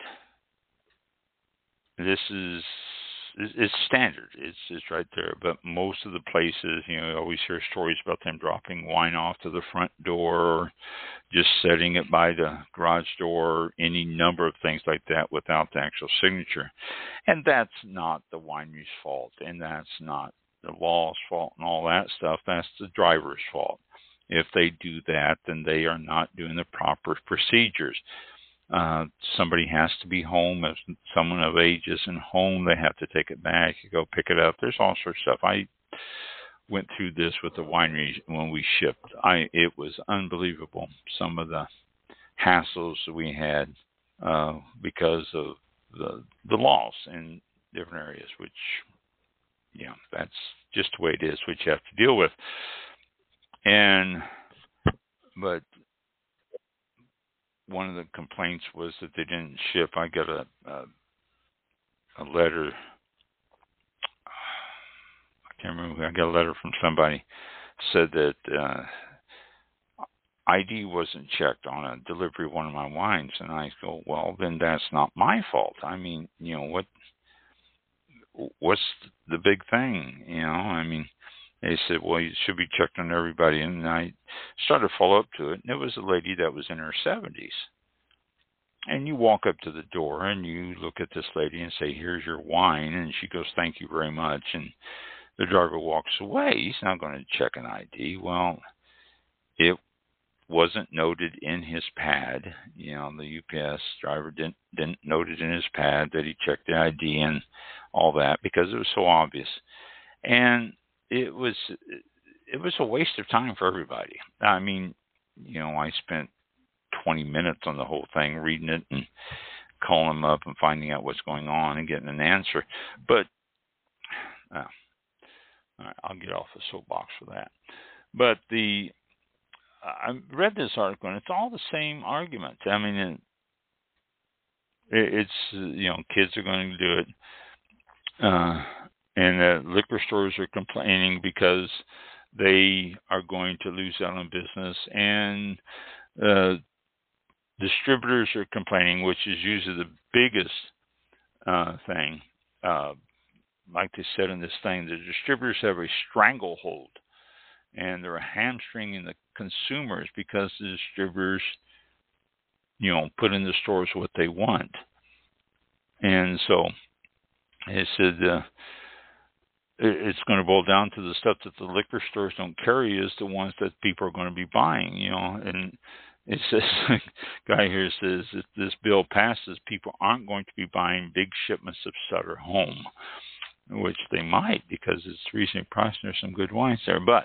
this is it's standard. It's it's right there. But most of the places, you know, you always hear stories about them dropping wine off to the front door, or just setting it by the garage door, any number of things like that without the actual signature. And that's not the winery's fault, and that's not the law's fault and all that stuff. That's the driver's fault. If they do that, then they are not doing the proper procedures. Uh, somebody has to be home. If someone of age isn't home, they have to take it back. You go pick it up. There's all sorts of stuff. I went through this with the wineries when we shipped. I it was unbelievable, some of the hassles that we had uh, because of the the laws in different areas, which, yeah, that's just the way it is, which you have to deal with. And but one of the complaints was that they didn't ship. I got a a, a letter. I can't remember. I got a letter from somebody said that uh, I D wasn't checked on a delivery of one of my wines, and I go, well, then that's not my fault. I mean, you know what? What's the big thing? You know, I mean, they said, well, it should be checked on everybody, and I started to follow up to it, and it was a lady that was in her seventies. And you walk up to the door and you look at this lady and say, here's your wine, and she goes, thank you very much, and the driver walks away. He's not going to check an I D. Well, it wasn't noted in his pad. You know, the U P S driver didn't didn't note it in his pad that he checked the I D and all that because it was so obvious. And it was it was a waste of time for everybody. I mean, you know, I spent twenty minutes on the whole thing, reading it and calling them up and finding out what's going on and getting an answer. But uh, all right, I'll get off the soapbox for that. But the I read this article, and it's all the same arguments. I mean, it, it's, you know, kids are going to do it, uh, and the liquor stores are complaining because they are going to lose out on business, and uh, distributors are complaining, which is usually the biggest uh, thing. Uh, like they said in this thing, the distributors have a stranglehold, and they're hamstringing the consumers because the distributors, you know, put in the stores what they want. And so it said uh, it's going to boil down to the stuff that the liquor stores don't carry is the ones that people are going to be buying, you know. And it says, guy here says, if this bill passes, people aren't going to be buying big shipments of Sutter Home, which they might because it's reasonably priced and there's some good wines there. But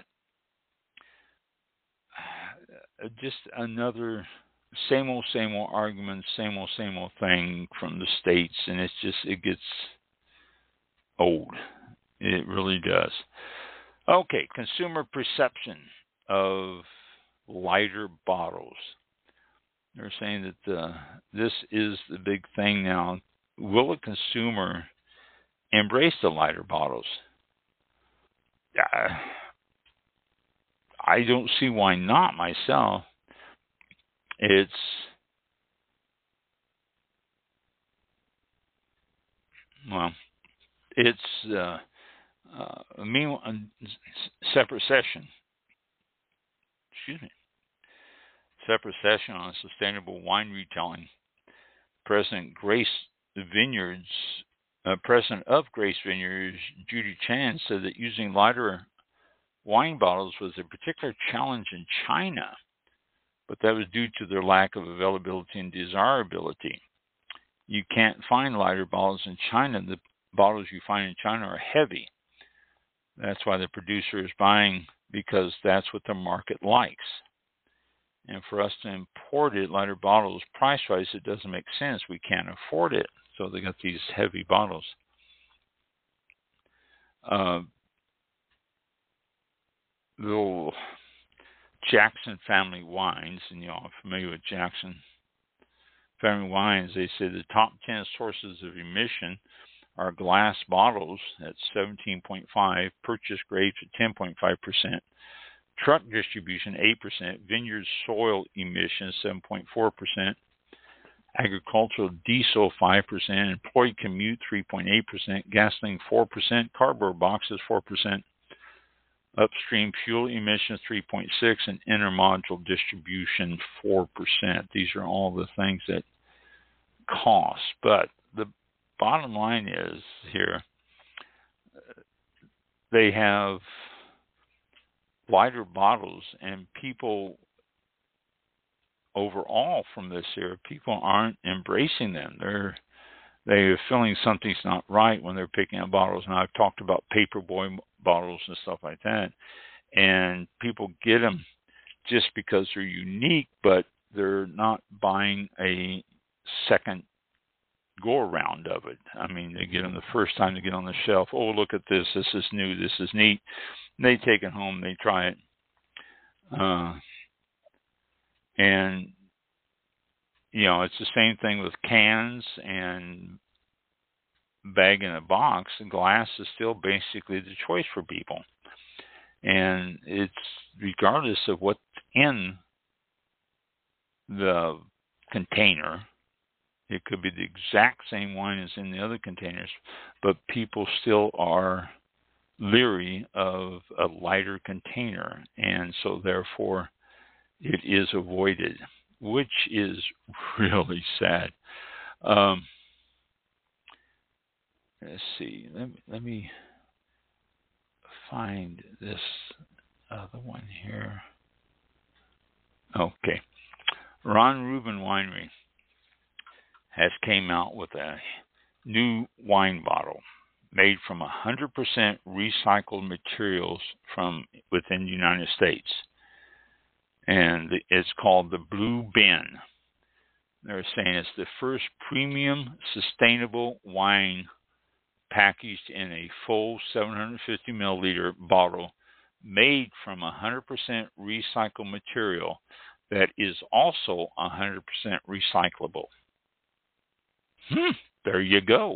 just another same old, same old argument, same old, same old thing from the States, and it's just, it gets old. It really does. Okay, consumer perception of lighter bottles. They're saying that uh, this is the big thing now. Will a consumer embrace the lighter bottles? Uh, I don't see why not myself. It's well, it's uh, uh, a mean, a separate session. Excuse me. Separate session on sustainable wine retailing. President Grace Vineyards, uh, President of Grace Vineyards, Judy Chan, said that using lighter wine bottles was a particular challenge in China, but that was due to their lack of availability and desirability. You can't find lighter bottles in China. The bottles you find in China are heavy. That's why the producer is buying, because that's what the market likes. And for us to import it, lighter bottles, price-wise, it doesn't make sense. We can't afford it. So they got these heavy bottles. Uh, little Jackson Family Wines, and you know, I'm familiar with Jackson Family Wines. They say the top ten sources of emission are glass bottles at seventeen point five, purchased grapes at ten point five percent, truck distribution eight percent, vineyard soil emissions seven point four percent, agricultural diesel five percent, employee commute three point eight percent, gasoline four percent, cardboard boxes four percent, upstream fuel emissions three point six percent, and intermodule distribution four percent. These are all the things that cost. But the bottom line is here, they have lighter bottles, and people overall from this here, people aren't embracing them. They're they're feeling something's not right when they're picking up bottles. And I've talked about paperboy bottles and stuff like that. And people get them just because they're unique, but they're not buying a second go around of it. I mean, they get them the first time they get on the shelf. Oh, look at this. This is new. This is neat. And they take it home. They try it. Uh, and, you know, it's the same thing with cans and bag in a box. And glass is still basically the choice for people. And it's regardless of what's in the container. It could be the exact same wine as in the other containers, but people still are leery of a lighter container, and so therefore it is avoided, which is really sad. Um, let's see. Let me, let me find this other one here. Okay. Ron Rubin Winery has came out with a new wine bottle made from one hundred percent recycled materials from within the United States. And it's called the Blue Bin. They're saying it's the first premium sustainable wine packaged in a full seven hundred fifty milliliter bottle made from one hundred percent recycled material that is also one hundred percent recyclable. Hmm, there you go.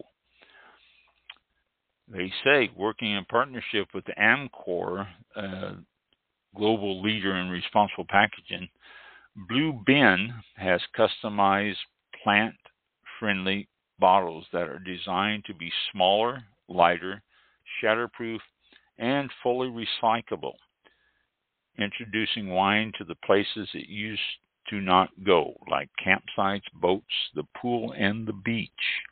They say, working in partnership with the Amcor, uh, global leader in responsible packaging, Blue Bin has customized plant-friendly bottles that are designed to be smaller, lighter, shatterproof, and fully recyclable, introducing wine to the places it used to not go, like campsites, boats, the pool, and the beach.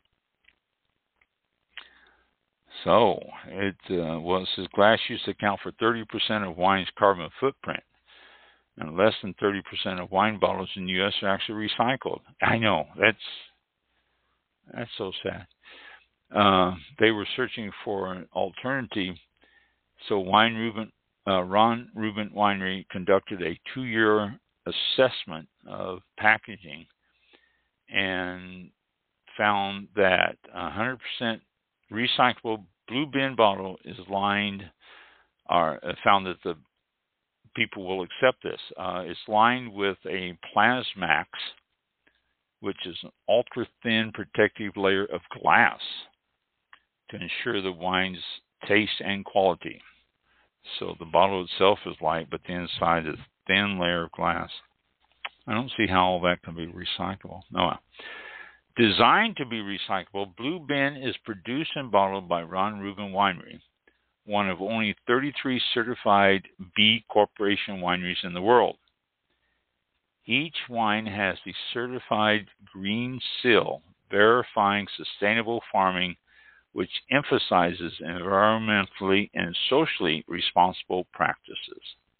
So, it uh, well, it says glass use account for thirty percent of wine's carbon footprint, and less than thirty percent of wine bottles in the U S are actually recycled. I know, that's that's so sad. Uh, they were searching for an alternative, so Wine Rubin, uh, Ron Rubin Winery conducted a two-year assessment of packaging and found that one hundred percent recyclable Blue Bin bottle is lined, or uh, found that the people will accept this. Uh, it's lined with a Plasmax, which is an ultra-thin protective layer of glass to ensure the wine's taste and quality. So the bottle itself is light, but the inside is a thin layer of glass. I don't see how all that can be recyclable. No. Designed to be recyclable, Blue Bin is produced and bottled by Ron Rubin Winery, one of only thirty-three certified B Corporation wineries in the world. Each wine has the certified green seal, verifying sustainable farming, which emphasizes environmentally and socially responsible practices.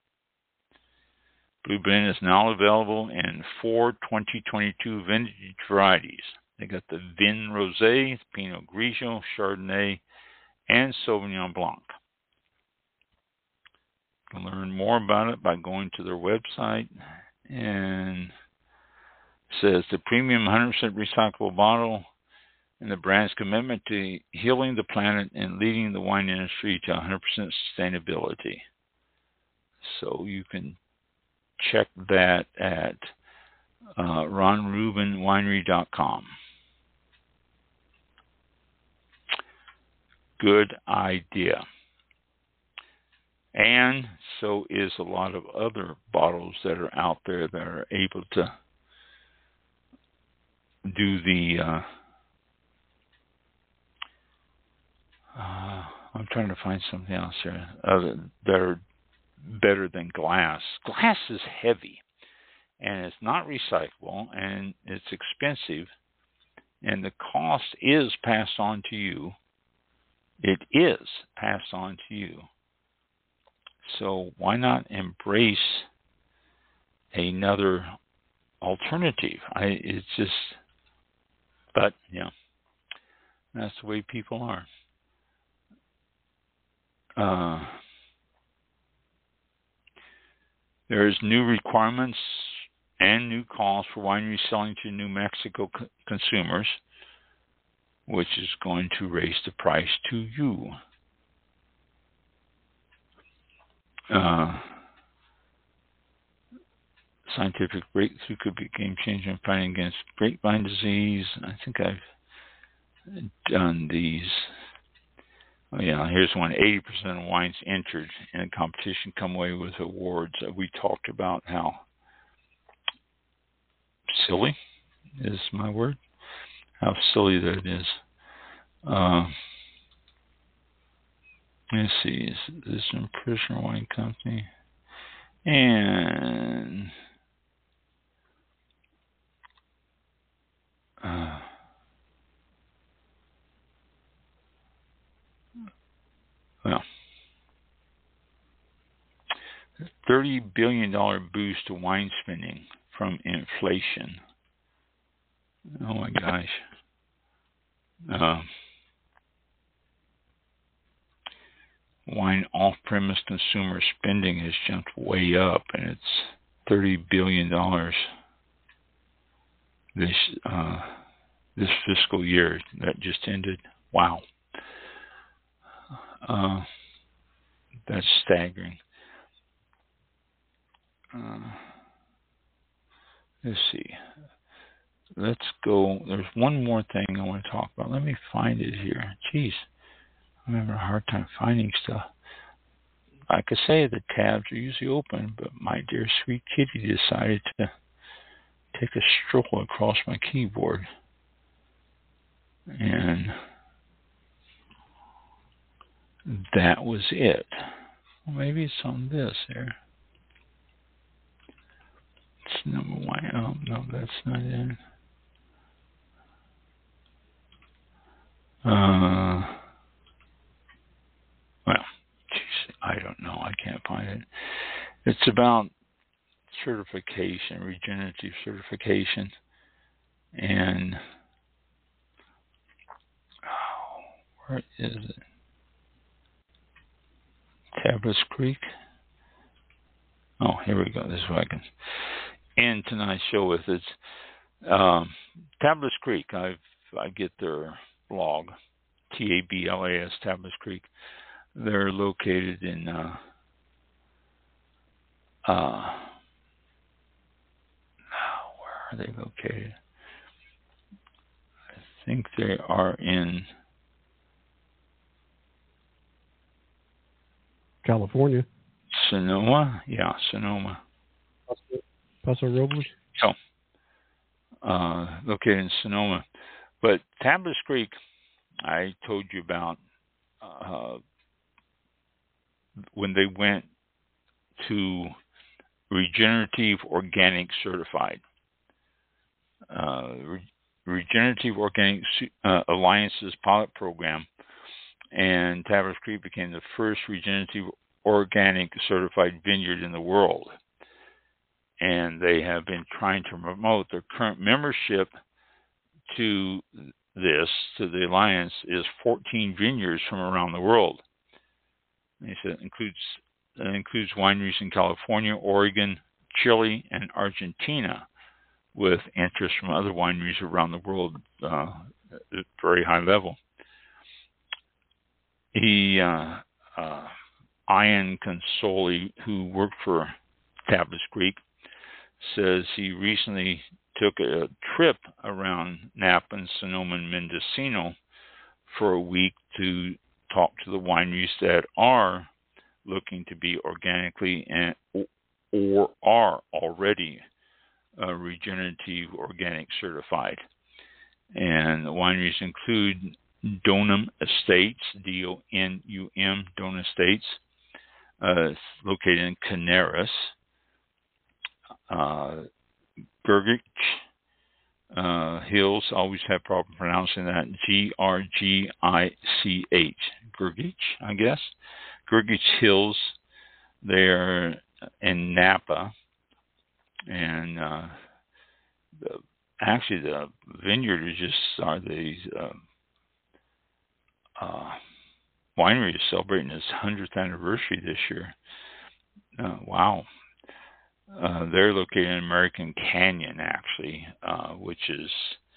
Blue Bin is now available in four twenty twenty-two vintage varieties. They got the Vin Rosé, Pinot Grigio, Chardonnay, and Sauvignon Blanc. You can learn more about it by going to their website, and it says the premium one hundred percent recyclable bottle and the brand's commitment to healing the planet and leading the wine industry to one hundred percent sustainability. So you can check that at uh, ron rubin winery dot com. Good idea. And so is a lot of other bottles that are out there that are able to do the uh, uh, I'm trying to find something else here uh, that are better than glass. Glass is heavy, and it's not recyclable, and it's expensive, and the cost is passed on to you. It is passed on to you. So why not embrace another alternative? I, it's just, but, you know, That's the way people are. Uh, there's new requirements and new calls for wineries selling to New Mexico c- consumers, which is going to raise the price to you. Uh, scientific breakthrough could be a game changer in fighting against grapevine disease. I think I've done these. Oh, yeah, here's one. eighty percent of wines entered in a competition come away with awards. We talked about how silly is my word. How silly that is. Uh, let's see. Is this a Prisoner Wine Company? And uh, well, thirty billion dollars boost to wine spending from inflation. Oh my gosh. Uh, wine off-premise consumer spending has jumped way up, and it's thirty billion dollars this uh, this fiscal year that just ended. Wow. Uh, that's staggering. Uh, let's see. Let's go. There's one more thing I want to talk about. Let me find it here. Jeez, I'm having a hard time finding stuff. Like I say, the tabs are usually open, but my dear sweet kitty decided to take a stroll across my keyboard. And that was it. Well, maybe it's on this there. It's number one. Oh, no, that's not it. Uh, well, geez, I don't know. I can't find it. It's about certification, regenerative certification. And, oh, where is it? Tablets Creek. Oh, here we go. This is what I can end tonight's show with. It's um, Tablets Creek. I I get their blog, T A B L A S, Tablets Creek. They're located in uh, uh, where are they located? I think they are in California. Sonoma. Yeah, Sonoma. Paso Robles. So, uh, located in Sonoma. But Tablets Creek, I told you about uh, when they went to Regenerative Organic Certified. Uh, Re- Regenerative Organic uh, Alliance's pilot program, and Tablets Creek became the first regenerative organic certified vineyard in the world. And they have been trying to promote their current membership to this, to the Alliance, is fourteen vineyards from around the world. And they said it includes, it includes wineries in California, Oregon, Chile, and Argentina, with interest from other wineries around the world uh, at very high level. He, uh, uh, Ian Consoli, who worked for Tablets Creek, says he recently took a trip around Napa and Sonoma and Mendocino for a week to talk to the wineries that are looking to be organically and or are already uh, regenerative organic certified. And the wineries include Donum Estates, D O N U M, Donum Estates, uh, located in Canaris, uh, Grgich uh, Hills, always have problem pronouncing that, G R G I C H, Grgich, I guess, Grgich Hills, they're in Napa, and uh, the, actually the vineyard is just, are these, uh, uh, winery is celebrating its hundredth anniversary this year. Uh, wow. Uh, they're located in American Canyon, actually, uh, which is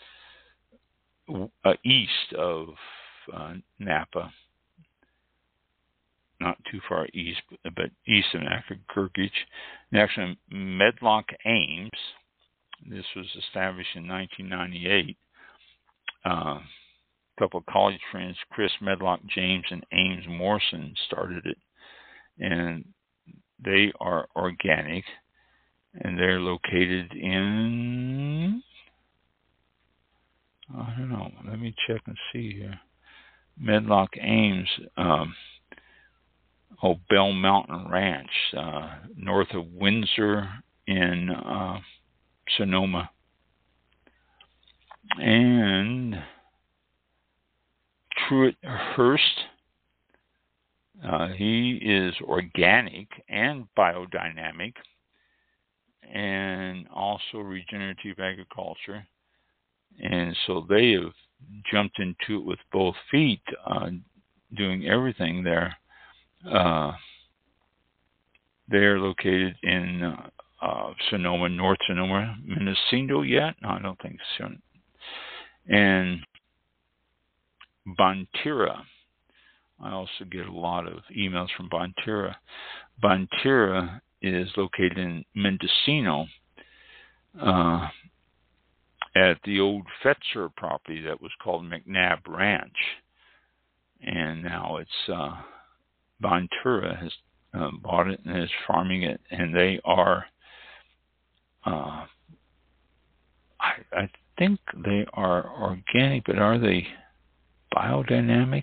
uh, east of uh, Napa. Not too far east, but east of Napa, Kirkich. And actually, Medlock Ames, this was established in nineteen ninety-eight. Uh, a couple of college friends, Chris Medlock James and Ames Morrison, started it. And they are organic, and they're located in, I don't know, let me check and see here. Medlock Ames, um, oh, Bell Mountain Ranch, uh, north of Windsor in uh, Sonoma. And Truett Hurst, uh, he is organic and biodynamic, and also regenerative agriculture. And so they have jumped into it with both feet, uh, doing everything there. Uh, they're located in uh, uh, Sonoma, North Sonoma, Mendocino yet? No, I don't think so. And Bonterra. I also get a lot of emails from Bonterra. Bonterra is located in Mendocino uh, at the old Fetzer property that was called McNabb Ranch. And now it's uh, Bonterra has uh, bought it and is farming it. And they are, uh, I, I think they are organic, but are they biodynamic?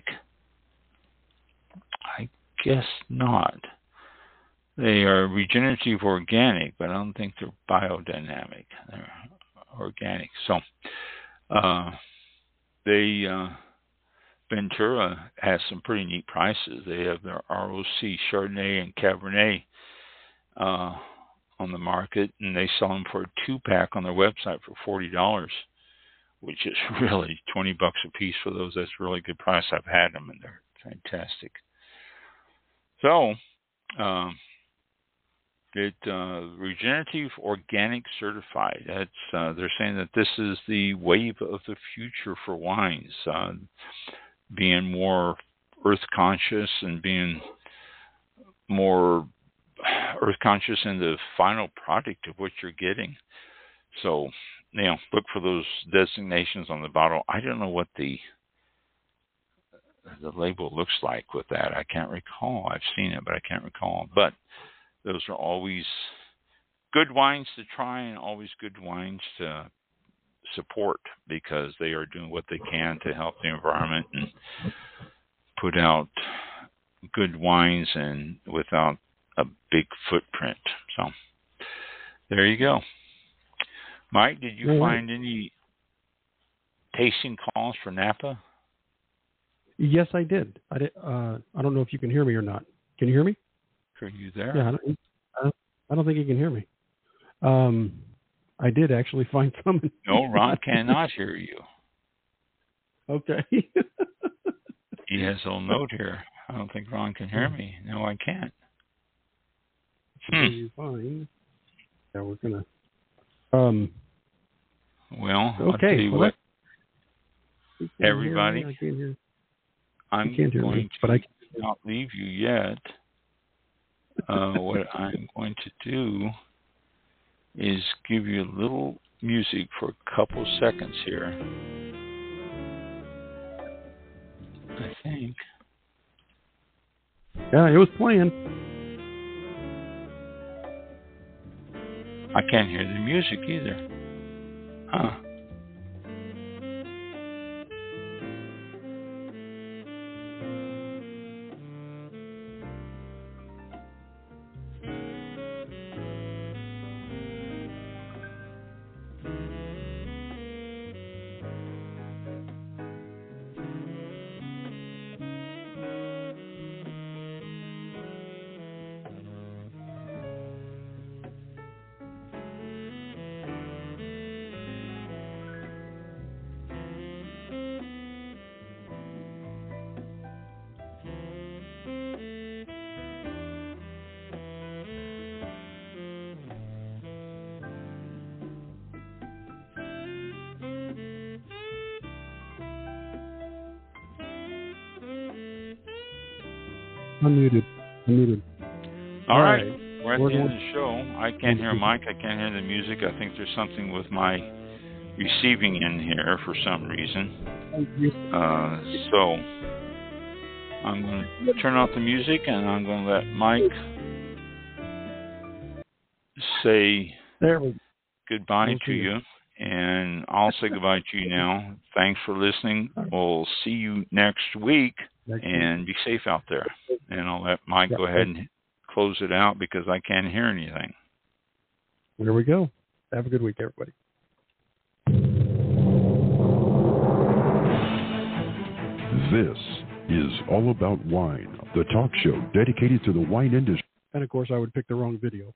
I guess not. They are regenerative organic, but I don't think they're biodynamic. They're organic. So, uh, they, uh, Ventura has some pretty neat prices. They have their R O C Chardonnay and Cabernet uh, on the market, and they sell them for a two-pack on their website for forty dollars, which is really twenty bucks a piece for those. That's a really good price. I've had them, and they're fantastic. So, um, it uh, regenerative organic certified. That's uh, they're saying that this is the wave of the future for wines. Uh, being more earth conscious and being more earth conscious in the final product of what you're getting. So, you know, look for those designations on the bottle. I don't know what the the label looks like with that. I can't recall. I've seen it, but I can't recall. But those are always good wines to try and always good wines to support, because they are doing what they can to help the environment and put out good wines and without a big footprint. So there you go. Mike, did you yeah. find any tasting calls for Napa? Yes, I did. I did. Uh, I don't know if you can hear me or not. Can you hear me? Are you there? Yeah, I don't, I don't think you can hear me. Um, I did actually find some. No, Ron cannot hear you. Okay. He has a little note here. I don't think Ron can hear me. No, I can't. Hmm. Fine. Yeah, we're gonna. Um. Well, okay. I'll tell you well, what. I Everybody, I can't hear. I'm can't hear going me, to but I not leave you yet. Uh, what I'm going to do is give you a little music for a couple seconds here. I think. Yeah, it was playing. I can't hear the music either. Huh. Unmuted. Unmuted. All, All right. right. We're at We're the end going- of the show. I can't hear Mike. I can't hear the music. I think there's something with my receiving in here for some reason. Uh, so I'm going to turn off the music, and I'm going to let Mike say there we goodbye Thank to you. you. And I'll say goodbye to you now. Thanks for listening. We'll see you next week, and be safe out there. And I'll let Mike Yeah. go ahead and close it out because I can't hear anything. There we go. Have a good week, everybody. This is All About Wine, the talk show dedicated to the wine industry. And of course, I would pick the wrong video.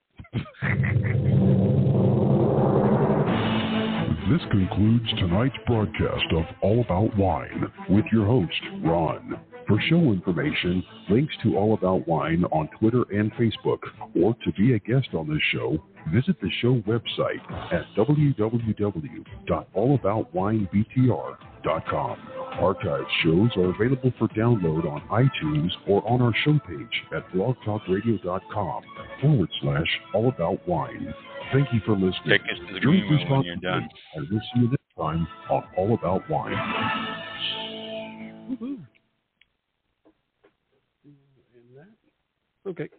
This concludes tonight's broadcast of All About Wine with your host, Ron. For show information, links to All About Wine on Twitter and Facebook, or to be a guest on this show, visit the show website at w w w dot all about wine b t r dot com. Archived shows are available for download on iTunes or on our show page at blogtalkradio.com forward slash all about wine. Thank you for listening. Take us to the green room when you're done. And we'll see you next time on All About Wine. Woo-hoo. Okay.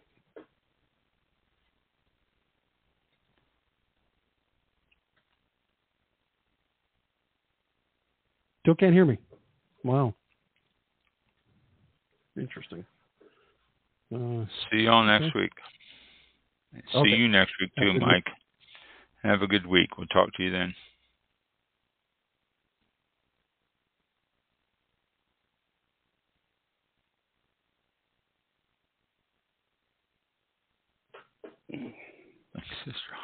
Still can't hear me. Wow. Interesting. Uh, See you all next okay. week. See Okay. you next week Have a too, good Mike. Have a good week. We'll talk to you then. Thanks, sister.